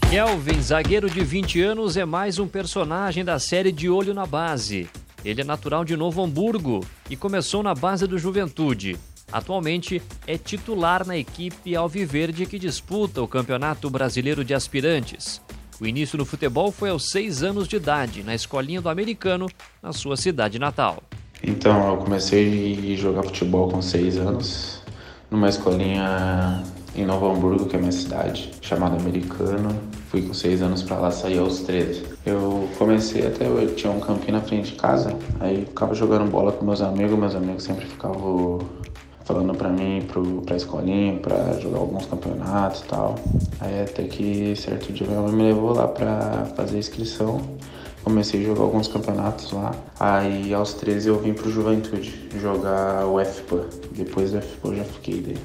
Kelvin, zagueiro de 20 anos, é mais um personagem da série De Olho na Base. Ele é natural de Novo Hamburgo e começou na base do Juventude. Atualmente é titular na equipe alviverde que disputa o Campeonato Brasileiro de Aspirantes. O início no futebol foi aos 6 anos de idade, na escolinha do Americano, na sua cidade natal. Então, eu comecei a jogar futebol com 6 anos, numa escolinha em Novo Hamburgo, que é minha cidade, chamada Americano. Fui com 6 anos pra lá, saí aos 13. Eu comecei eu tinha um campinho na frente de casa, aí ficava jogando bola com meus amigos sempre ficavam falando pra mim pra escolinha, pra jogar alguns campeonatos e tal. Aí até que certo dia minha mãe me levou lá pra fazer inscrição. Comecei a jogar alguns campeonatos lá. Aí aos 13 eu vim pro Juventude jogar o FPA. Depois do FPA eu já fiquei dele.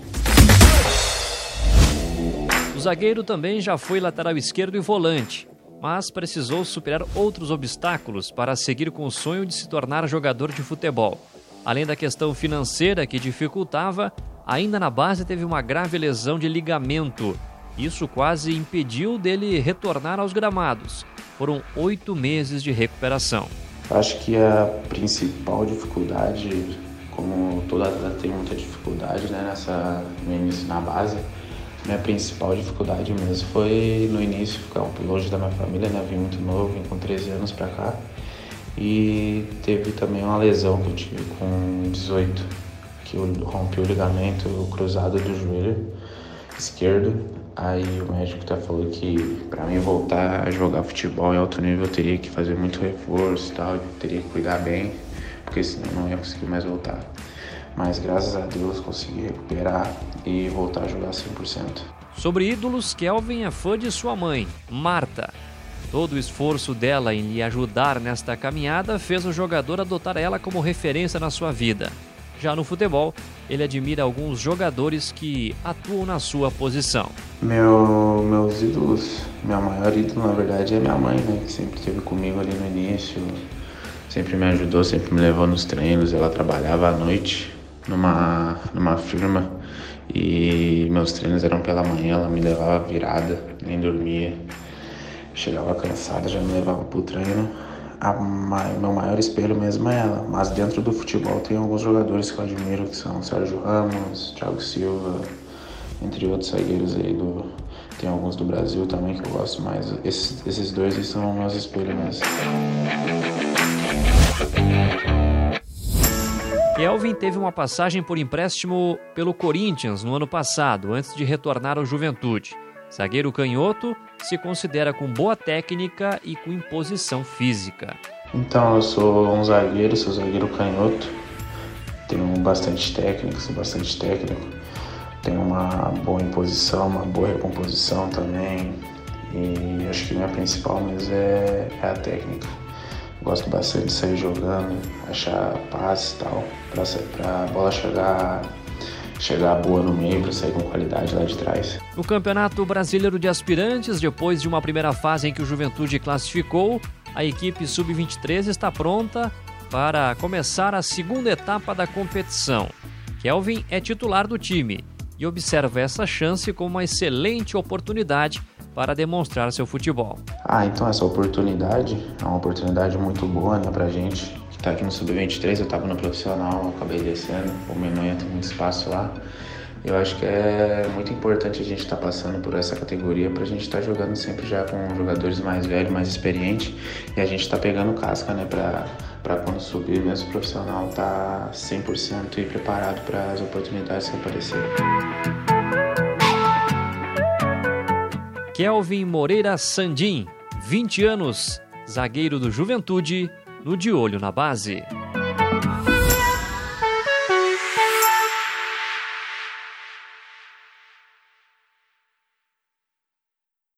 O zagueiro também já foi lateral esquerdo e volante, mas precisou superar outros obstáculos para seguir com o sonho de se tornar jogador de futebol. Além da questão financeira que dificultava, ainda na base teve uma grave lesão de ligamento. Isso quase impediu dele retornar aos gramados. Foram 8 meses de recuperação. Acho que a principal dificuldade, como toda atleta tem muita dificuldade, né, no início na base, minha principal dificuldade mesmo foi no início ficar longe da minha família, né? Vim muito novo, vim com 13 anos pra cá. E teve também uma lesão que eu tive com 18, que eu rompi o ligamento cruzado do joelho esquerdo. Aí o médico até falou que pra mim voltar a jogar futebol em alto nível eu teria que fazer muito reforço e tal, eu teria que cuidar bem, porque senão eu não ia conseguir mais voltar. Mas graças a Deus consegui recuperar e voltar a jogar 100%. Sobre ídolos, Kelvin é fã de sua mãe, Marta. Todo o esforço dela em lhe ajudar nesta caminhada fez o jogador adotar ela como referência na sua vida. Já no futebol, ele admira alguns jogadores que atuam na sua posição. Meus ídolos, minha maior ídolo na verdade é minha mãe, né? Que sempre esteve comigo ali no início, sempre me ajudou, sempre me levou nos treinos. Ela trabalhava à noite numa firma e meus treinos eram pela manhã, ela me levava virada, nem dormia. Chegava cansada, já me levava pro treino. Meu maior espelho mesmo é ela, mas dentro do futebol tem alguns jogadores que eu admiro, que são Sérgio Ramos, Thiago Silva, entre outros zagueiros aí tem alguns do Brasil também que eu gosto mais. Esses dois aí são meus espelhos mesmo. Kelvin teve uma passagem por empréstimo pelo Corinthians no ano passado, antes de retornar ao Juventude. Zagueiro canhoto, se considera com boa técnica e com imposição física. Então, eu sou zagueiro canhoto. Tenho bastante técnica, sou bastante técnico. Tenho uma boa imposição, uma boa recomposição também. E acho que minha principal mesmo é a técnica. Gosto bastante de sair jogando, achar passe e tal, pra bola chegar boa no meio, para sair com qualidade lá de trás. No Campeonato Brasileiro de Aspirantes, depois de uma primeira fase em que o Juventude classificou, a equipe Sub-23 está pronta para começar a segunda etapa da competição. Kelvin é titular do time e observa essa chance como uma excelente oportunidade para demonstrar seu futebol. Então essa oportunidade é uma oportunidade muito boa, né, pra gente que tá aqui no Sub-23. Eu tava no profissional, acabei descendo, o Menonha tem muito espaço lá. Eu acho que é muito importante a gente estar passando por essa categoria pra gente estar jogando sempre já com jogadores mais velhos, mais experientes, e a gente tá pegando casca, né, pra quando subir mesmo o profissional tá 100% e preparado para as oportunidades que aparecerem. Kelvin Moreira Sandim, 20 anos, zagueiro do Juventude, no De Olho na Base.